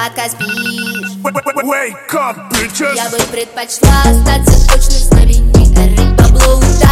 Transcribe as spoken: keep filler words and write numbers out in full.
пока спишь. Wake up, bitches. Я бы предпочла остаться точно знаменитой. Пабло